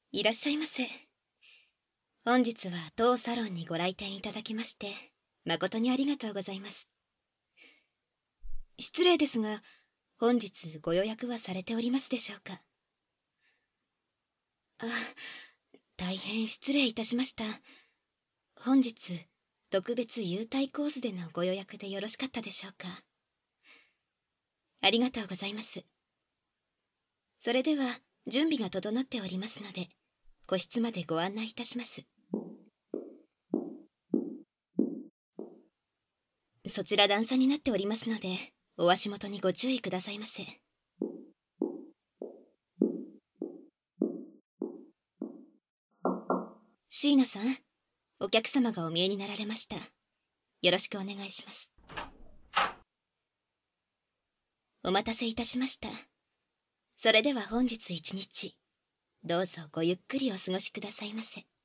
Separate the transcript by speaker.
Speaker 1: いらっしゃいませ。本日は当サロンにご来店いただきまして、誠にありがとうございます。失礼ですが、本日ご予約はされておりますでしょうか？あ、大変失礼いたしました。本日、特別優待コースでのご予約でよろしかったでしょうか？ありがとうございます。それでは、準備が整っておりますので、個室までご案内いたします。そちら段差になっておりますので、お足元にご注意くださいませ。椎名さん、お客様がお見えになられました。よろしくお願いします。お待たせいたしました。それでは本日一日、どうぞごゆっくりお過ごしくださいませ。